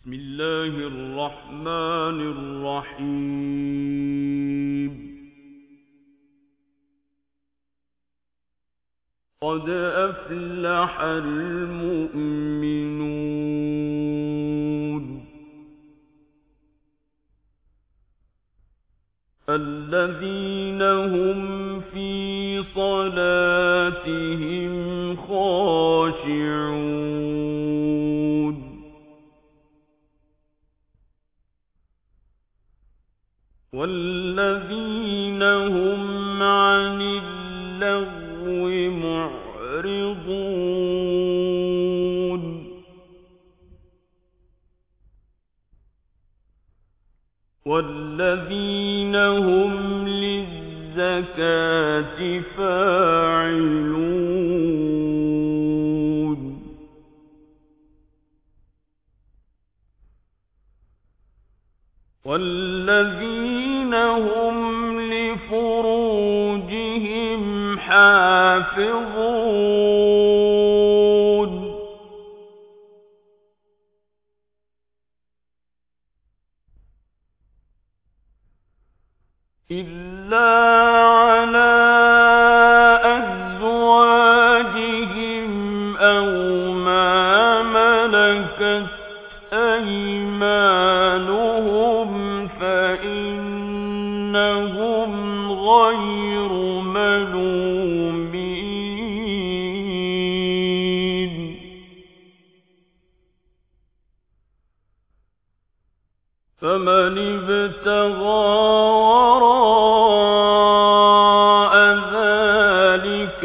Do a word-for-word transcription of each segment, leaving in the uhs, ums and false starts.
بسم الله الرحمن الرحيم قد أفلح المؤمنون الذين هم في صلاتهم خاشعون والذين هم عن اللغو معرضون والذين هم للزكاة فاعلون والذين هم لفروجهم حافظون إلا على أزواجهم أو ما ملكت أيمانهم فإنهم غير ملومين فمن ابتغى وراء ذلك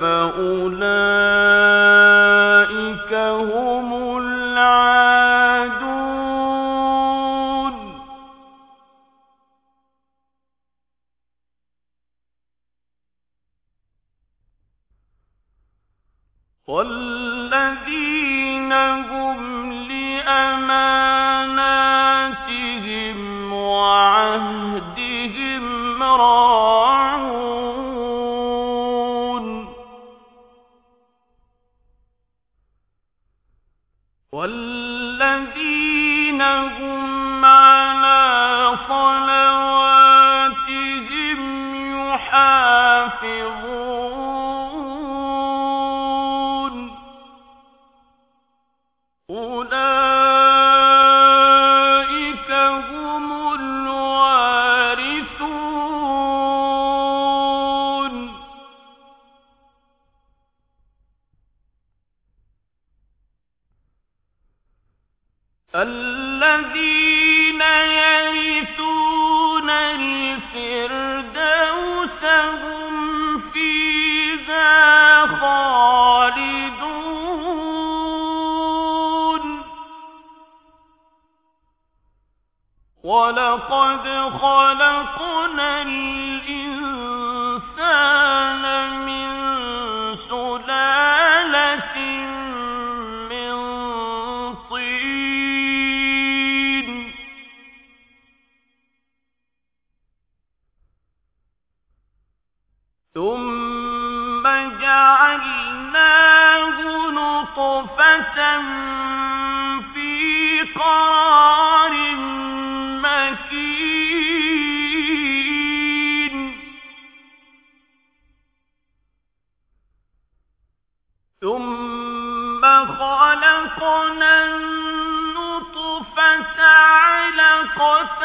فأولئك هم العادون والذين هم لأماناتهم وعهدهم راعون والذين هم على صلواتهم يحافظون أولئك هم الوارثون الذين يرثون الفردوس هم فيها خالدون ولقد خلقنا الإنسان من سلالة من طين ثم جعلناه نطفة في قرار مكين ثم خلقنا النطفة علقة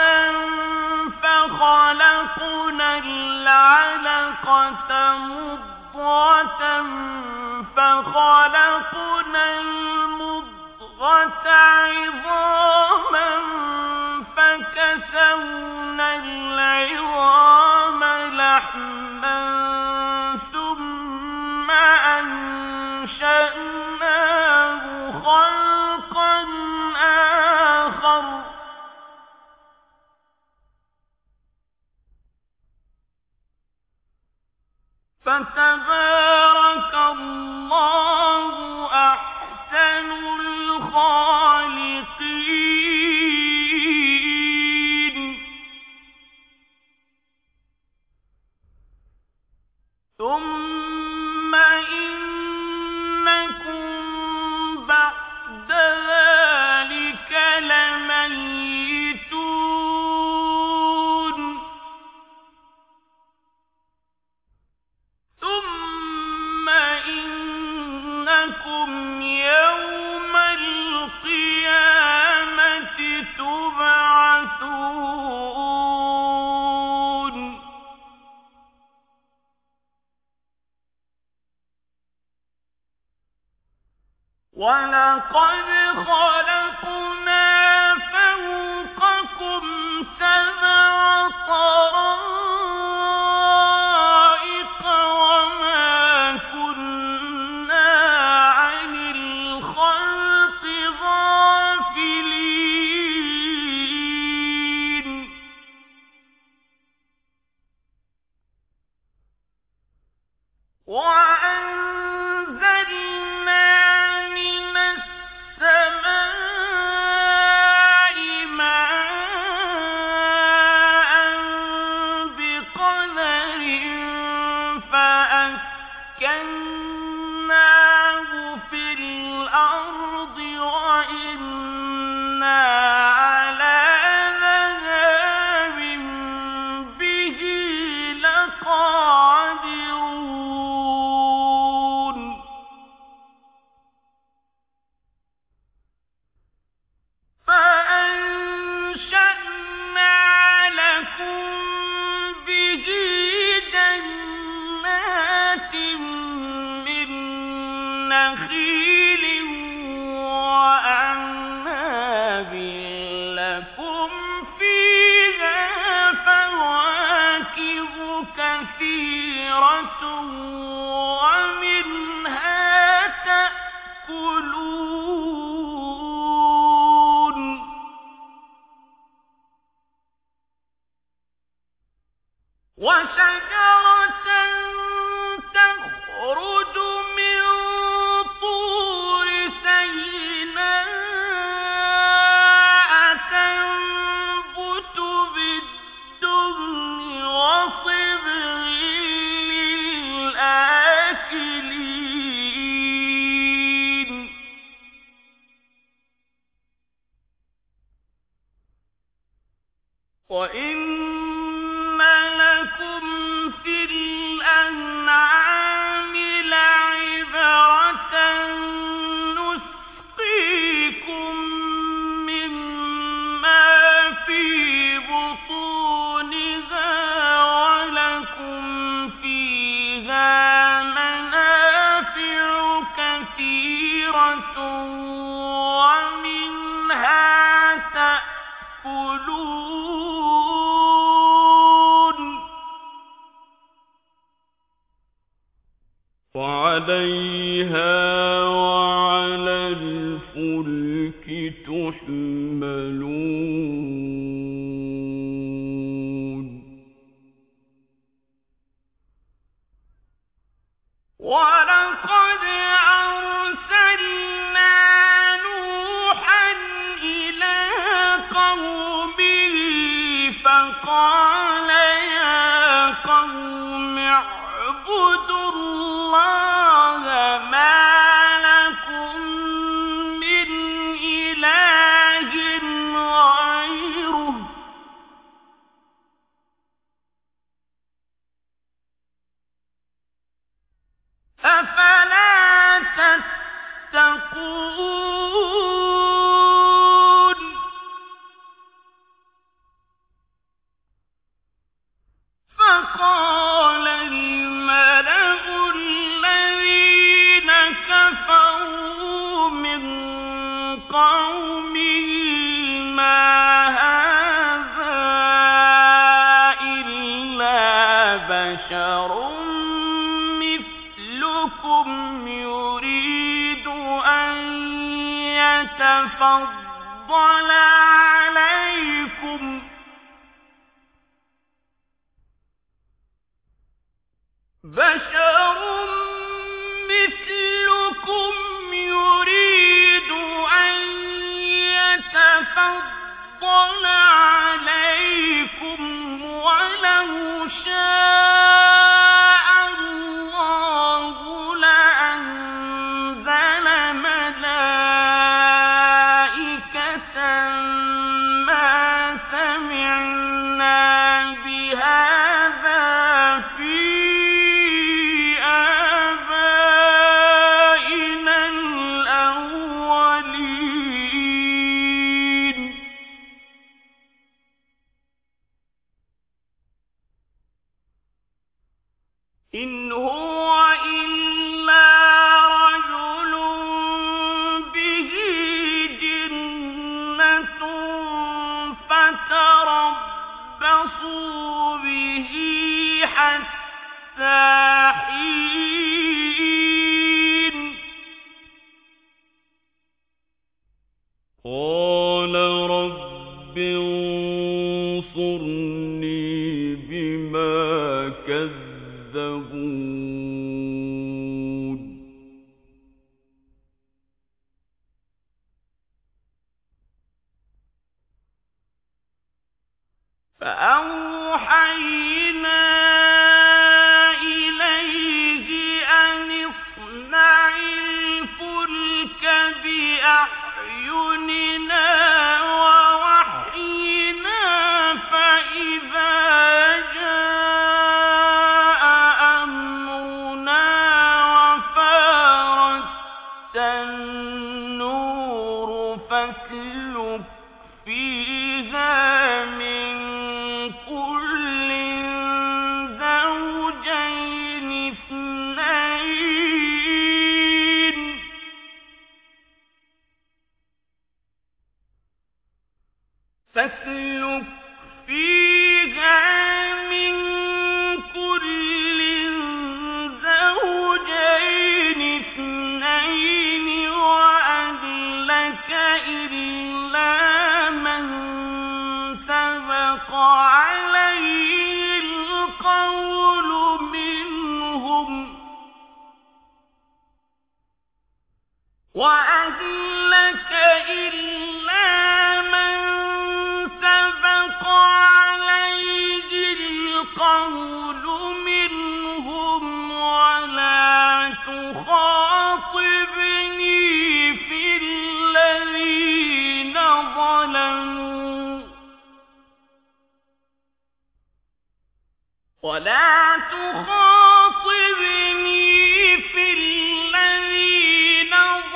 فخلقنا العلقة مضغة فخلقنا المضغة عظاما فكسونا العظام لحما ثم أنشأناه خلقا آخر فتبارك الله أحسن الخالقين ثم إنكم بعد ذلك لميتون وشجرة تخرج من طور سيناء تنبت بالدهن وصبغ للآكلين وإن لكم في الأنعام لعبرة نسقيكم مما في بطونها ولكم فيها منافع كثيرة ومنها تأكلون وعليها وعلى الفلك تحملون ولقد أرسلنا نوحا إلى قومه فقال يا قوم اعبدوا الله ما لكم من إله غيره أفلا تتقون فقال الملأ الذين كفروا من قومه ما هذا إلا بشر مثلكم يريد أن يتفضل عليكم بشر مثلكم يريد أن يتفضل عليكم ولو شاء الله لأنزل ملائكة ما سمعنا بهذا في آبائنا الأولين إن هو إلا رجل به جنة فتربصوا به حتى حين قال رب انصرني بما كذبون فأوحينا إليه أن اصنع الفلك بأعيننا ووحينا فإذا جاء أمرنا وفارت النور فاسلك فيها من كل زوجين اثنين فاسلك فيها من كل زوجين اثنين وأهلك إلا من سبق عليه القول ولا تخاطبني في الذين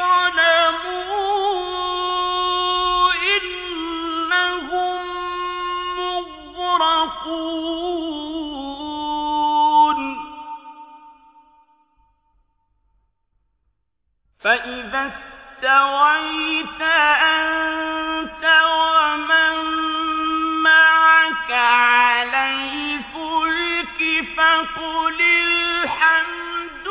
ظلموا إنهم مغرقون فإذا استويت أنت ومن معك على الفلك فقل الحمد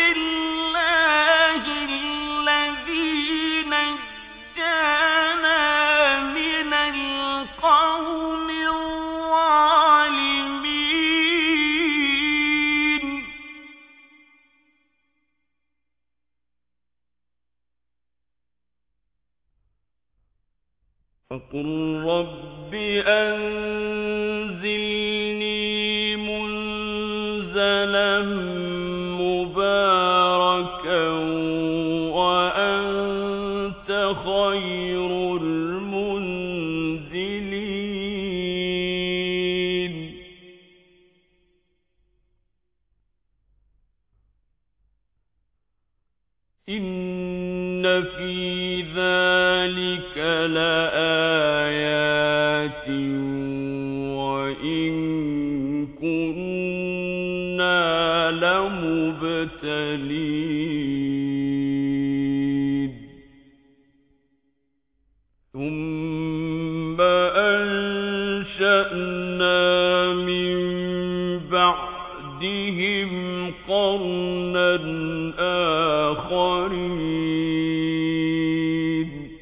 لله الذي نجانا من القوم الظالمين فقل رب أنزلني منزلا مباركا وأنت خير المنزلين إن في ذلك لآيات وإن كنا لمبتلين ثم أنشأنا من بعدهم قرنا آخرين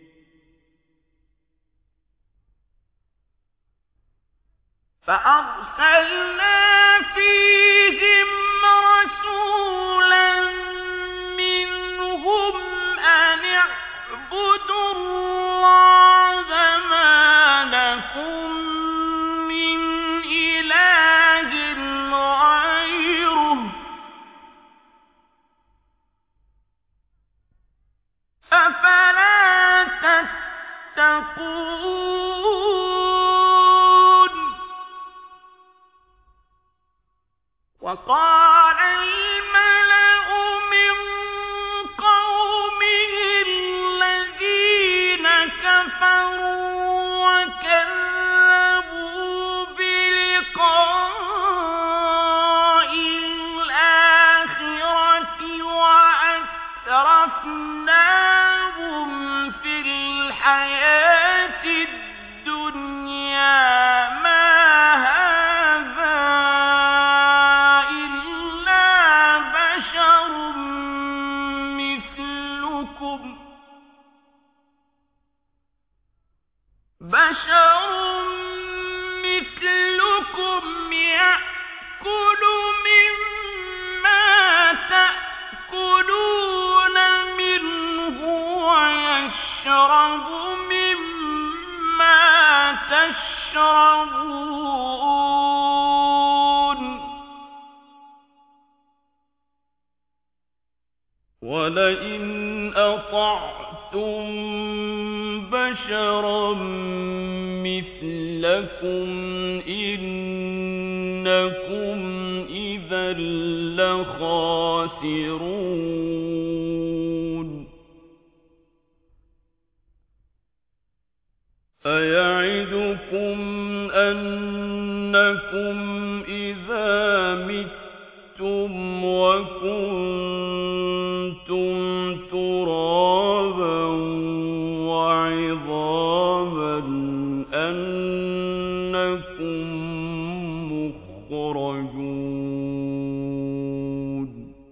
فأرسلنا فيهم رسولا منهم أن اعبدوا الله ما لكم من إله غيره أفلا تتقون وقال الملأ من قومه الذين كفروا وكذبوا بلقاء الآخرة وأترفناهم في الحياة الدنيا ما هذا إلا بشر مثلكم بشر مثلكم يأكل مما تأكلون منه ويشرب مما تشربون ولئن أطعتم بشرا مثلكم إنكم إذا لخاسرون أيعدكم أنكم إذا متم وكنتم ترابا وعظاما أنكم مخرجون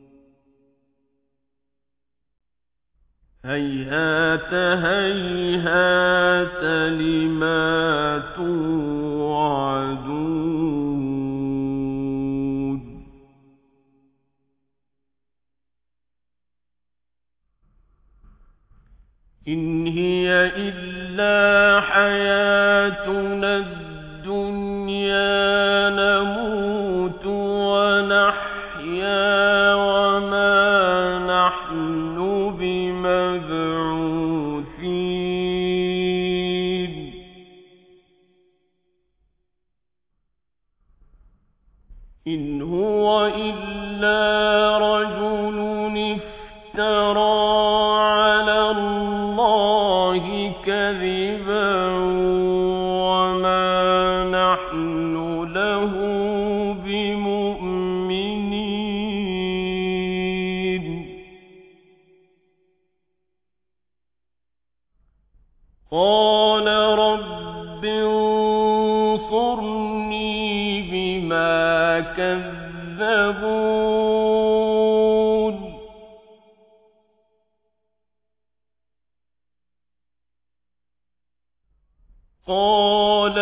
هيهات هيهات لما توعدون إن هي إلا حياتنا الدنيا نموت ونحيا وما نحن بمبعوثين إن هو إلا رجل افترى على الله كذبا وما نحن له بمؤمنين. قال رب انصرني بما كذبون. قال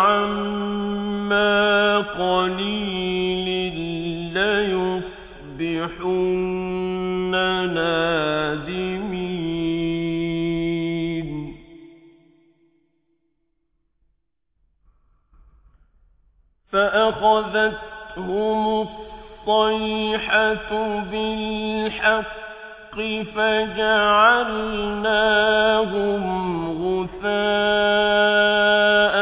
عما قليل ليصبحن نادمين. فأخذتهم الصيحة بالحق فجعلناهم غثاء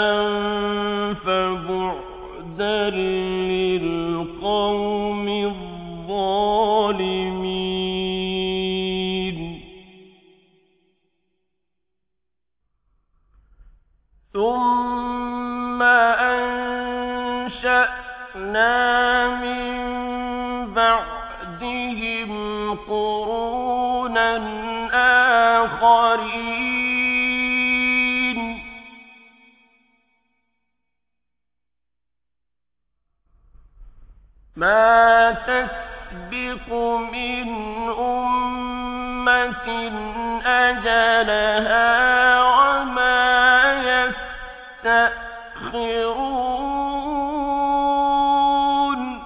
فبعدا للقوم الظالمين. ثم أنشأنا من بعدهم قرونا آخرين ما تسبق من أمة أجلها وما يستأخرون.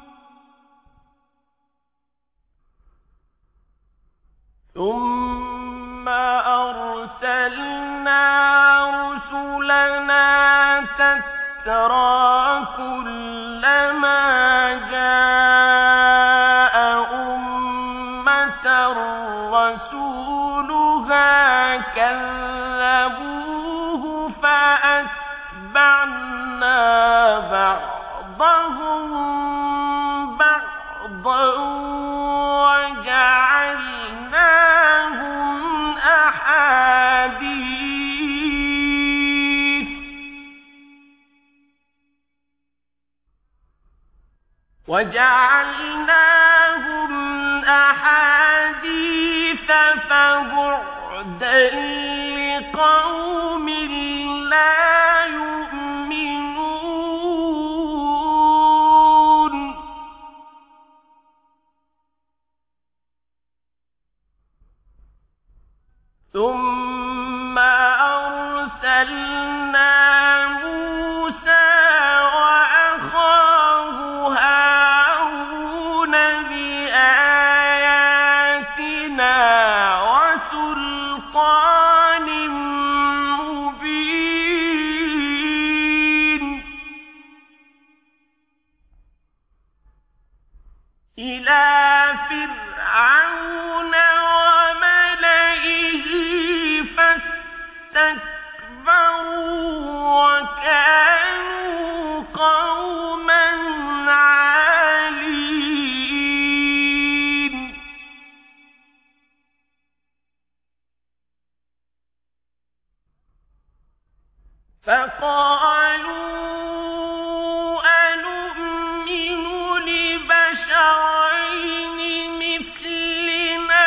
ثم أرسلنا رسلنا تترى كلما جاء أمة رسولها كذبوه فأتبعنا بعضهم بعضا وجعلناهم أحاديث وجعلناهم أحاديث فبعدا لقوم لا يؤمنون. ثم أرسلنا موسى وأخاه هارون بآياتنا وسلطان مبين إلى فرعون وملئه فاستكبروا وكانوا قوما عالين. فقالوا أنؤمن لبشرين مثلنا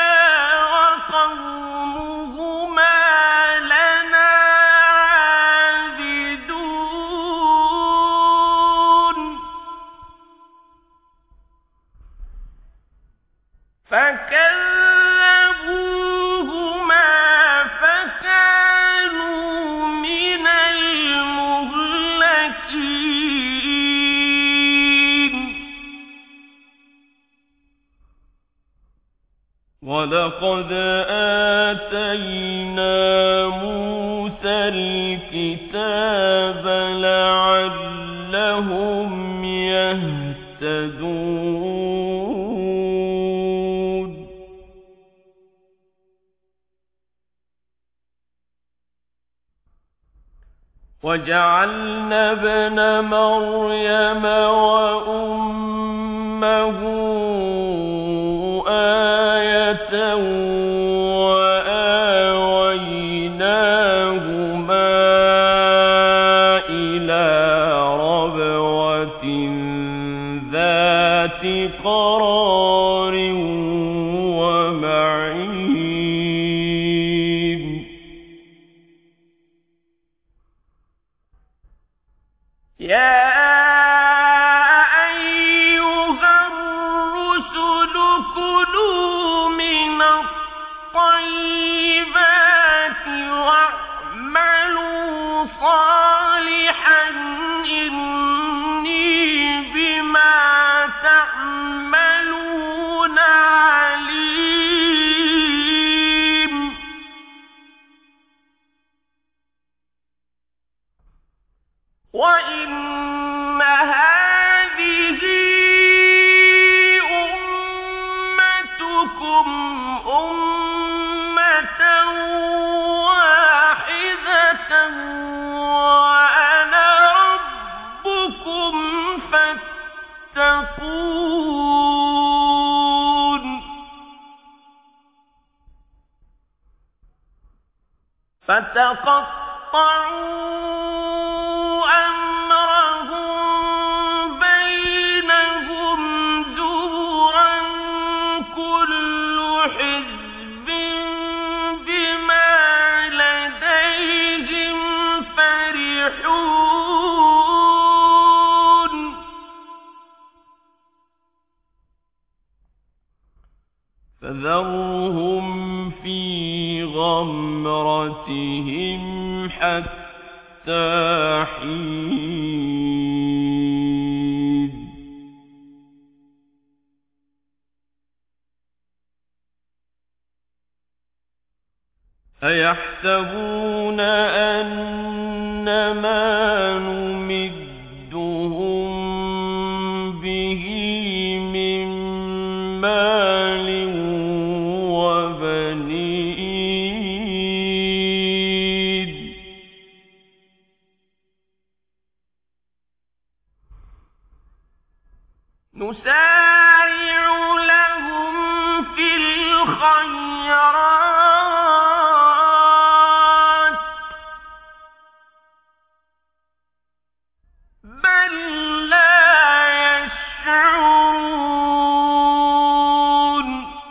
وقومهما لنا عابدون. فكذبوهما فكانوا من المهلكين. ولقد آتينا موسى الكتاب لعلهم يهتدون. وجعلنا ابن مريم وأمه أمه آية وآويناهما إلى ربوة ذات قرار ومعين يا وَإِنَّ هَٰذِهِ أُمَّتُكُمْ أُمَّةً وَاحِدَةً وَأَنَا رَبُّكُمْ فَاتَّقُونِ فَتَقَطَّعُوا فذرهم في غمرتهم حتى حين أيحسبون أنما نمدهم به من مال وبنين نسارع لهم في الخيرات بل لا يشعرون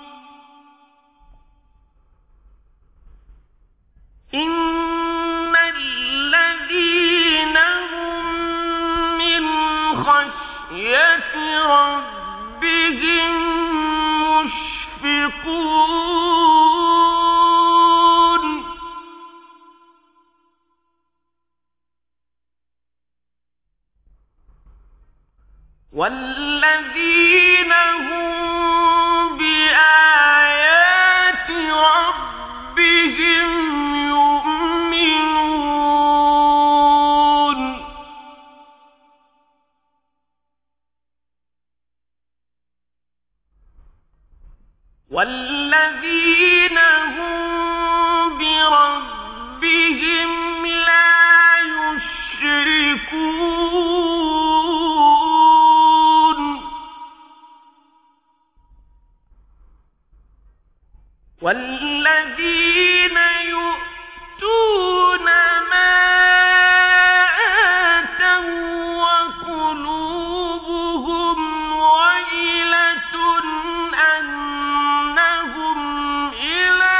إن الذين هم من خشية ربهم مشفقون والذين هم بآيات ربهم يؤمنون والذين هم بربهم لا يشركون والذين يؤتون ما آتوا وقلوبهم وجلة أنهم إلى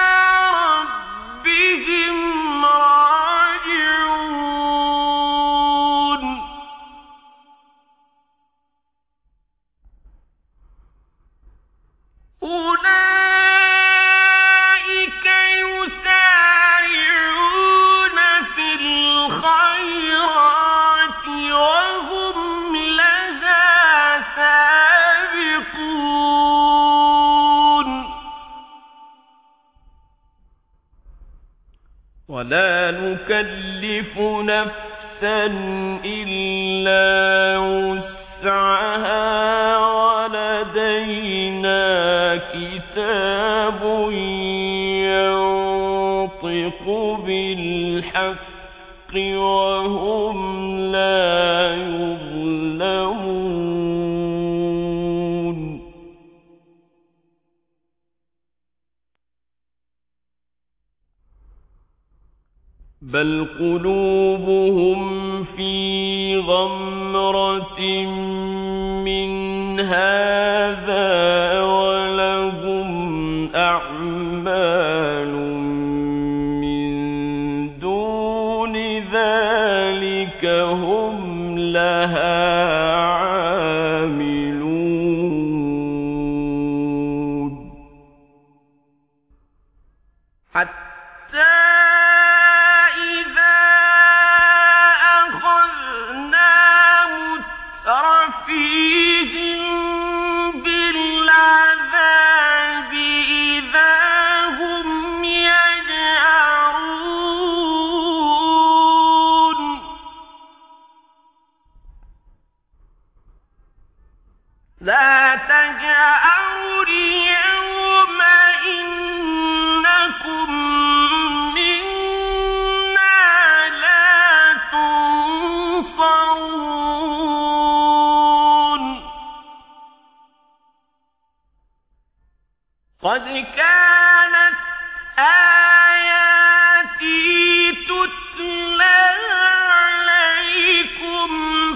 ربهم راجعون أولئك يسارعون في الخيرات وهم لها سابقون ولا نكلف نفسا إلا وسعها ولدينا كتاب ينطق بالحق وهم لا يظلمون بل قلوبهم في غمرة من هذا ولهم أعمال من دون ذلك هم لها عاملون حتى لا تجأروا اليوم إنكم منا لا تنصرون قد كانت آياتي تتلى عليكم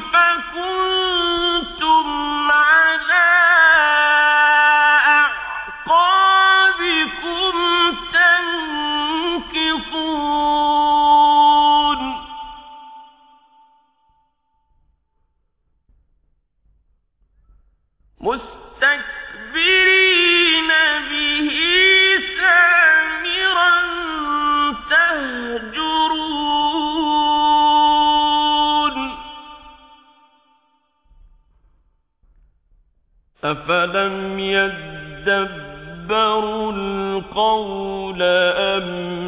فكنتم مستكبرين به سامرا تهجرون أفلم يدبروا القول أم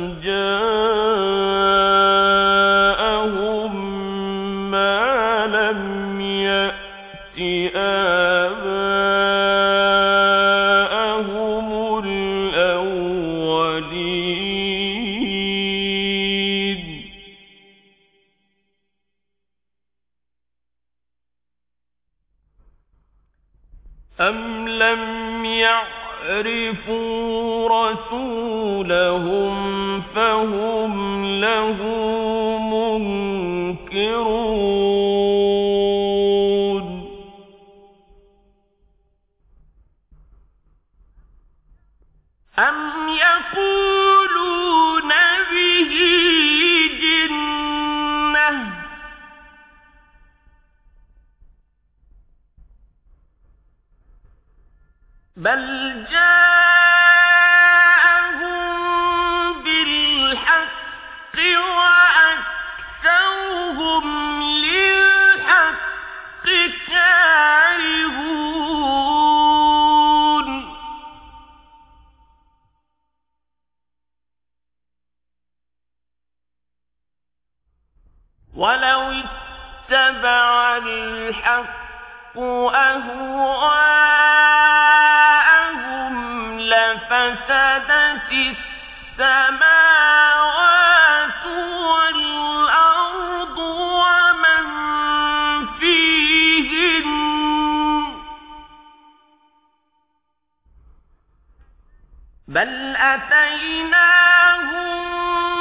جاءهم ما لم يأت آباءهم الأولين أم لم يعرفوا رسولهم فهم له منكرون أم يقولون به جنة بل جاءهم بالحق وأكثرهم للحق كارهون ولو اتبع الحق أهواءهم لفسدت السماوات والأرض ومن فيهن بل أتيناهم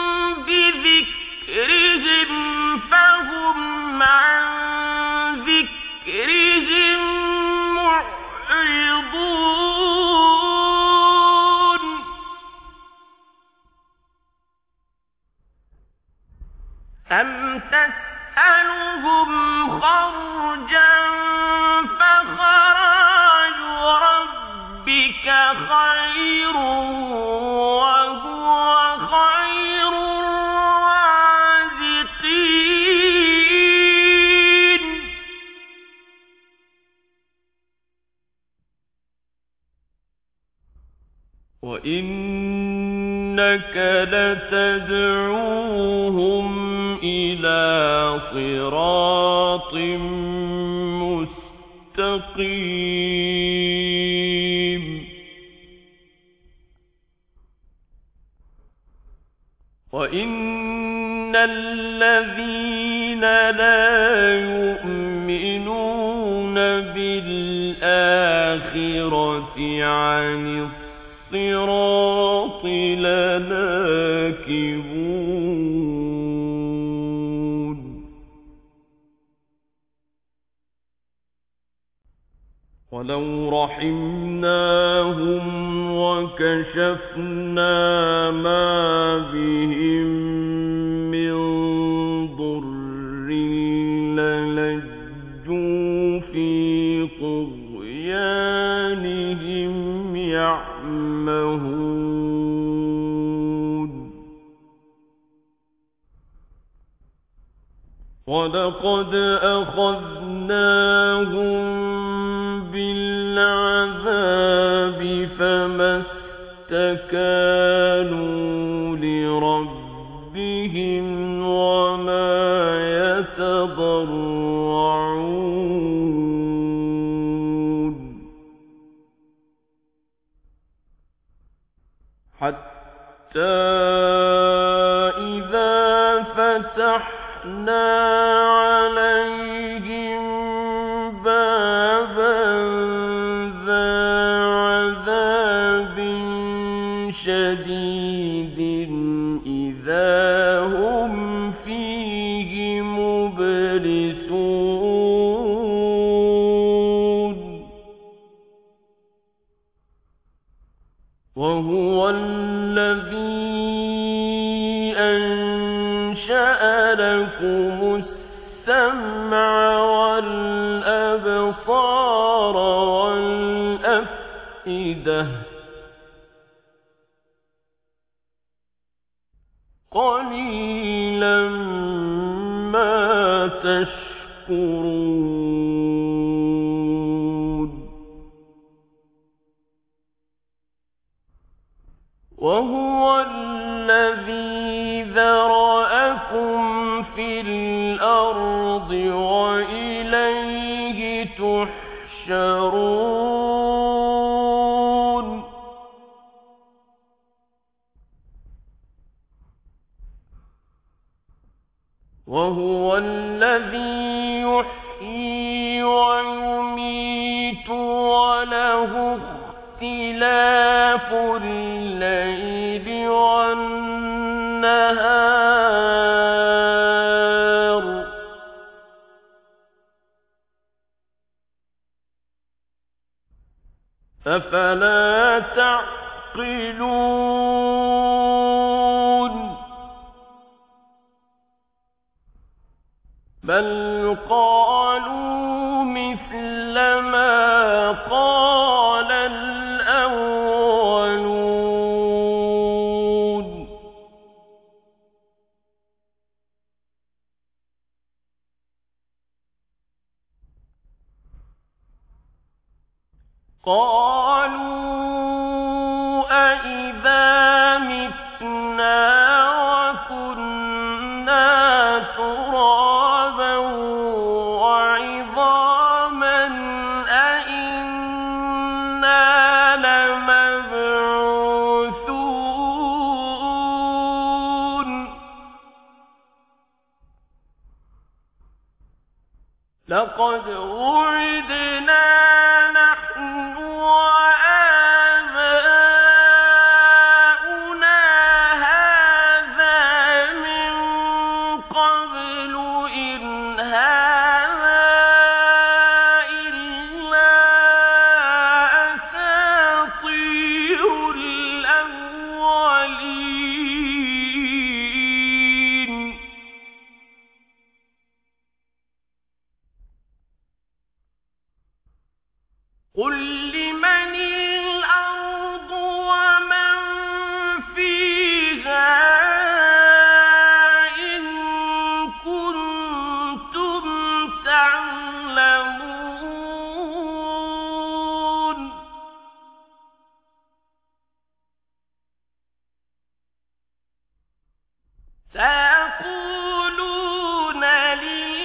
بذكرهم فهم عن ذكرهم معرضون أم تسألهم خرجا فخراج ربك خير وهو خير الرازقين وإنك لتدعوهم إلى صراط مستقيم وإن الذين لا يؤمنون بالآخرة عن الصراط لناكبون ولو رحمناهم وكشفنا ما بهم من ضر للجوا في طغيانهم يعمهون ولقد أخذناهم بالعذاب فما استكانوا لربهم وما يتضرعون حتى إذا فتحنا عليهم بابا ذا عذاب شديد إذا هم فيه مبلسون وهو الذي أنشأ لكم السمع والأبصار والأفئدة قليلا ما تشكرون وهو الذي ذرأكم في الأرض وإليه تحشرون وهو الذي يحيي ويميت وله اختلاف الليل والنهار أفلا تعقلون بل قالوا مثل ما قال الأولون قالوا أإذا متنا وكنا ترابا وعظاما أإنا لمبعوثون لقد وعدنا نحن وآباؤنا هذا من قبل إن هذا إلا أساطير الأولين قل لمن الأرض ومن فيها إن كنتم تعلمون سيقولون لله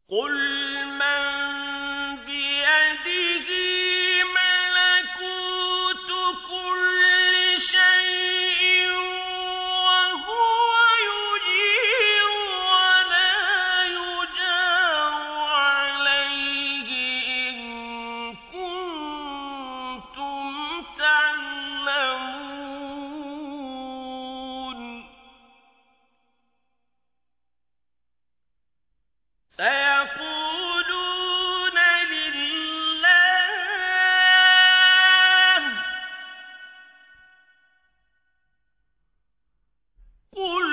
قل من بيده ملكوت كل شيء وهو يجير ولا يجار عليه إن كنتم تعلمون سيقولون لله قل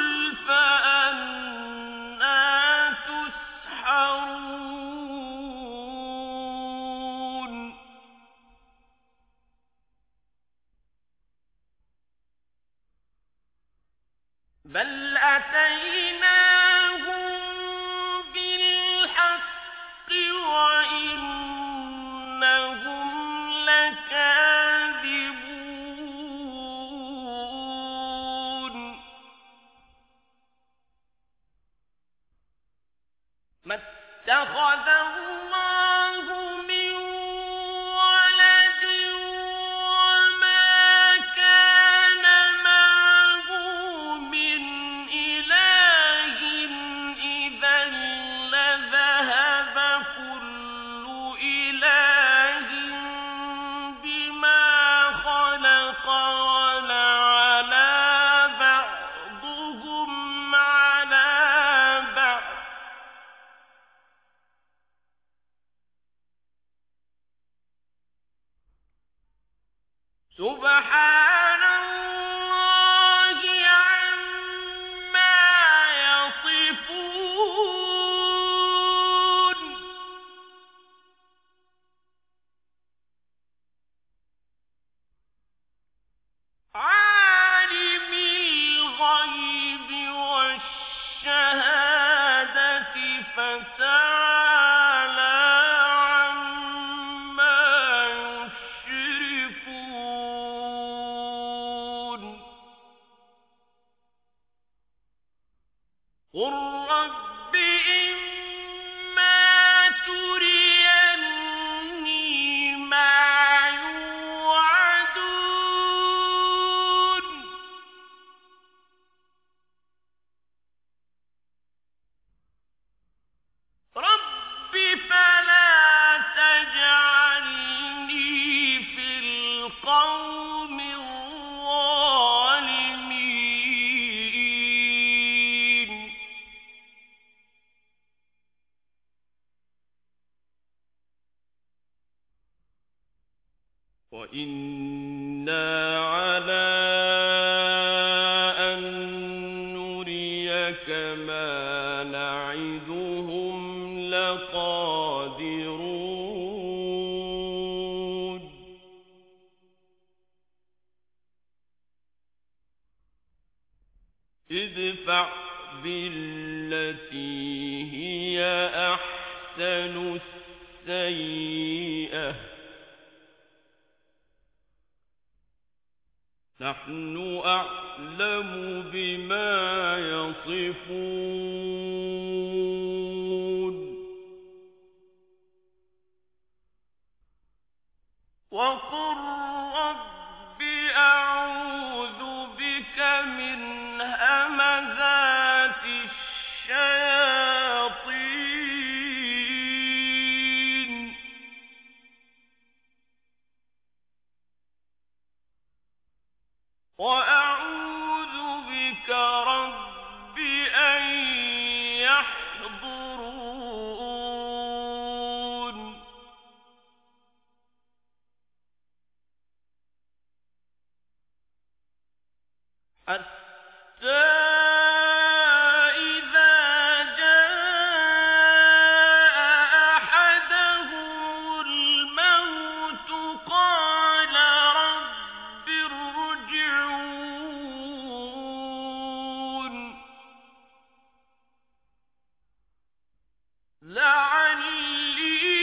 فأنى تسحرون بل أتيناهم بالحق وإنهم لكاذبون ما اتخذ الله من ولد وما كان معه من إله إذا لذهب كل إله بما خلق ولعلى بعضهم على بعض سبحان الله عما يصفون عالم الغيب والشهادة فتعالى عما يشركون قل رب إما تريني ما يوعدون رب فلا تجعلني في القوم الظالمين وإنا على أن نريك ما نعدهم لقادرون ادفع بالتي هي أحسن السيئة نحن أعلم بما يصفون وقل رب أعوذ بك من همزات الشياطين وأعوذ بك رب أن يحضرون حتى إذا جاء أحدهم الموت قال رب ارجعون لعلي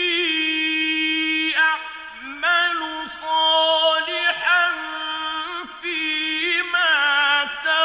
أعمل صالحا فيما تركت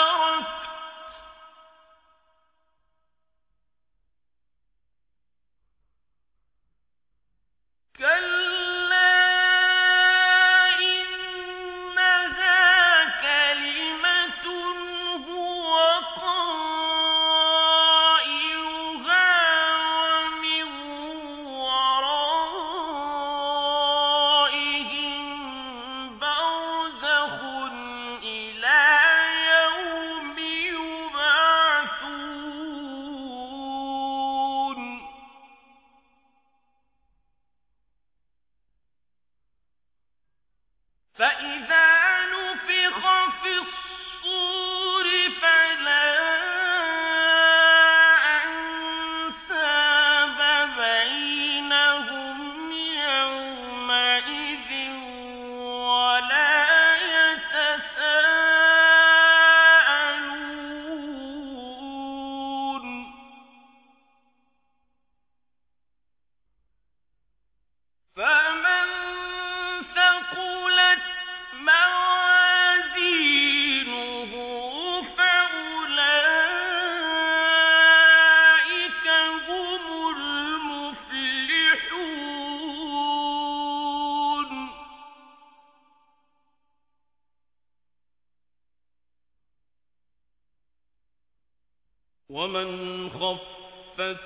ومن خفت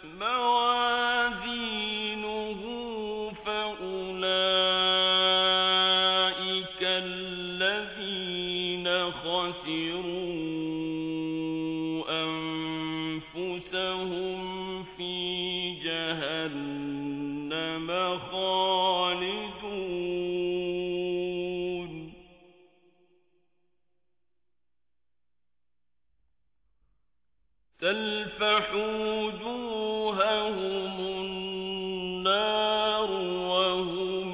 موازينه فأولئك الذين خسروا أنفسهم في جهنم خالدون تلفح وجوههم النار وهم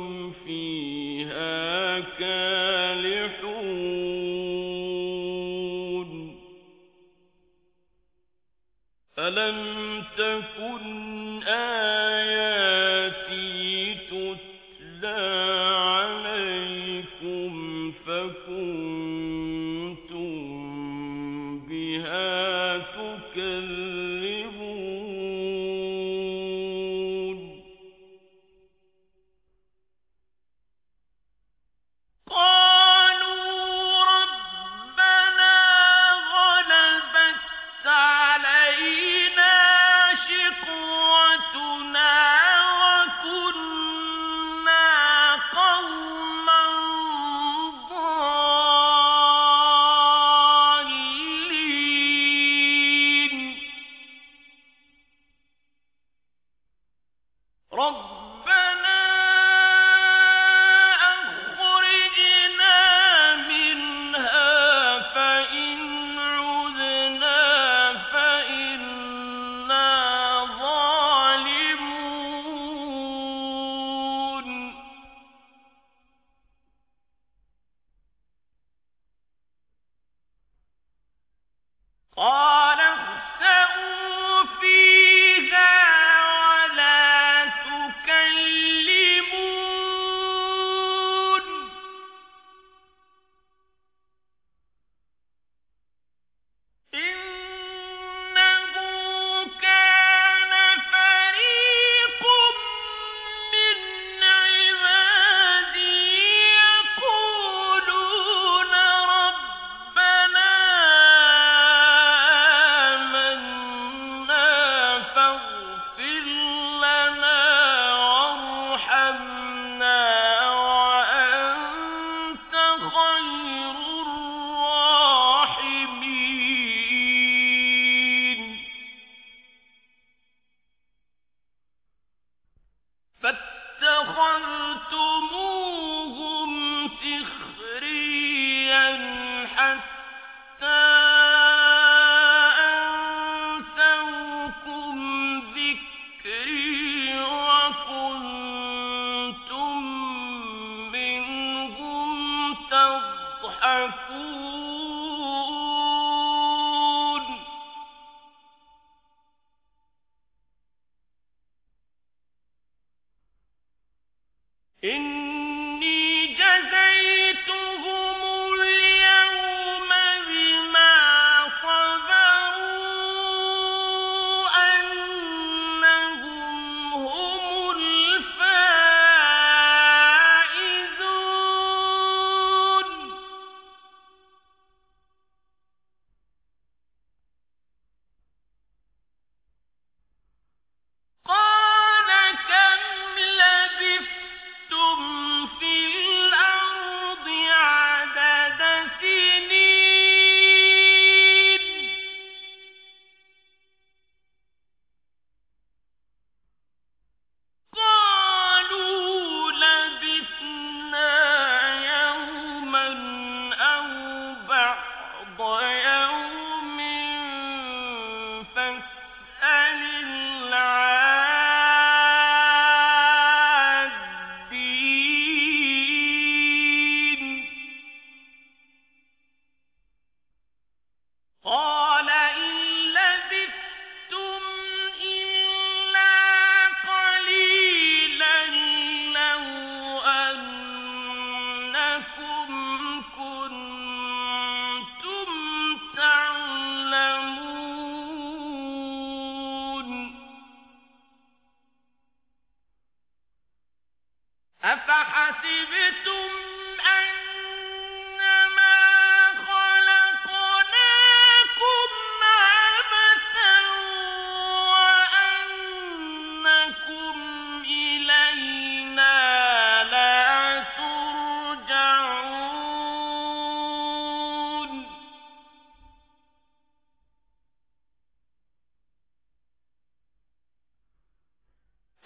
فيها كالحون ألم تكن آياتي تتلى عليكم فكنتم بها تكذبون قالوا ربنا غلبت علينا شقوتنا وكنا قوما ضالين ربنا أخرجنا منها فإن عدنا فإنا ظالمون قال اخسئوا فيها ولا تكلمون إنه كان فريق من عبادي يقولون ربنا آمنا فاغفر لنا وارحمنا وأنت خير الراحمين فاتخذتموهم سخريا حتى أنسوكم ذكري وكنتم منهم تضحكون إني جزيتهم اليوم بما صبروا أنهم هم الفائزون قال كم لبثتم في الأرض عدد سنين قالوا لبثنا يوما أو بعض يوم فاسأل العادين قال إن لبثتم إلا قليلا لو أنكم كنتم تعلمون أفحسبتم أنما خلقناكم عبثا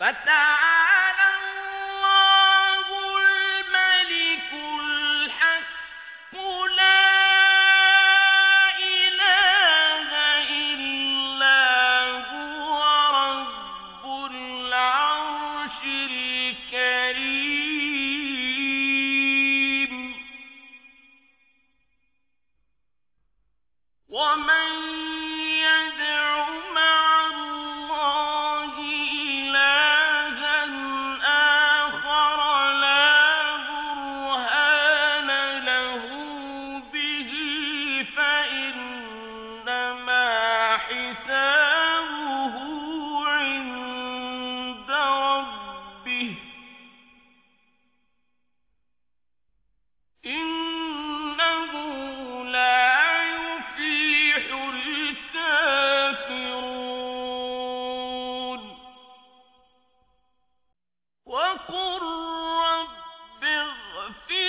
فتعالى الله الملك الحق لا إله إلا هو رب العرش الكريم ومن يدع مع الله إلها آخر لا برهان له به فإنما حسابه عند ربه إنه لا يفلح الكافرون وقل رب اغفر